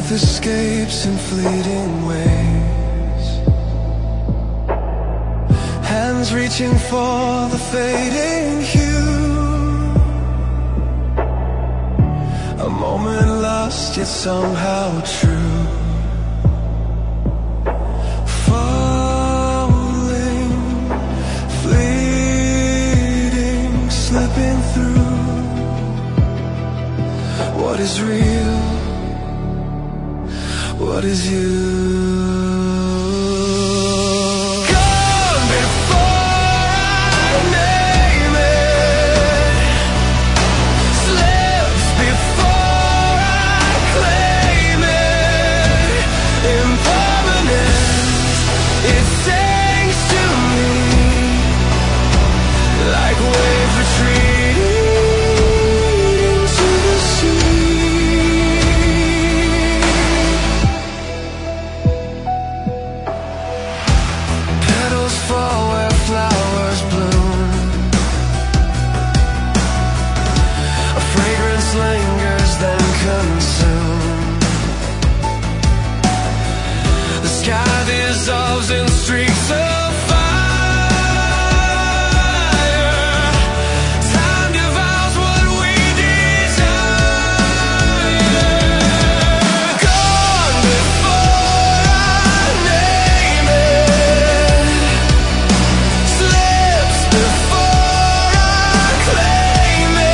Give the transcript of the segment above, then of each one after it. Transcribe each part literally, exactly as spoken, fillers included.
breath escapes in fleeting ways, hands reaching for the fading hue, a moment lost yet somehow true. Falling, fleeting, slipping through. What is real? What is you? Lingers then consumed. The sky dissolves in streaks of fire. Time devours what we desire. Gone before I name it, slips before I claim it.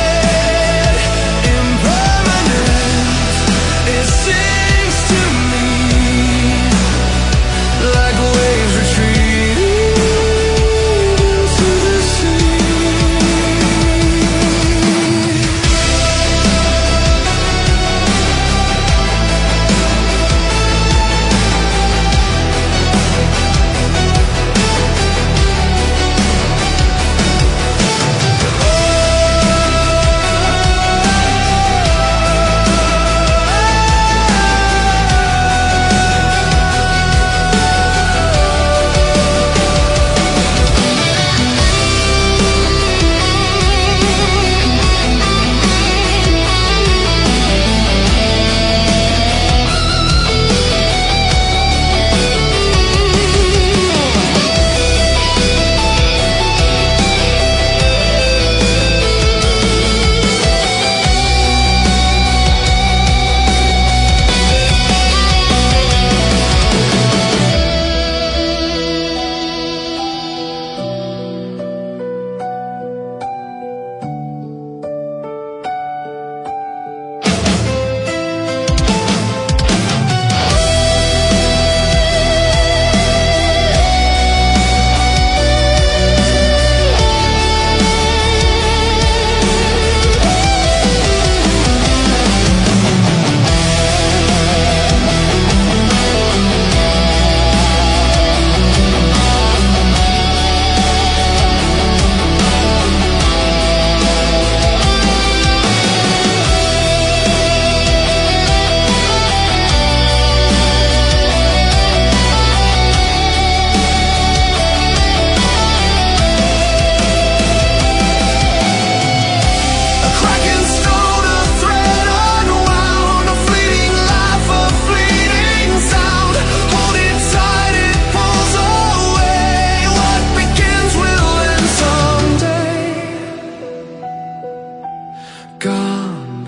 Gone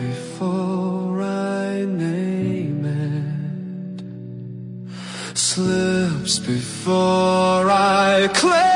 before I name it, slips before I claim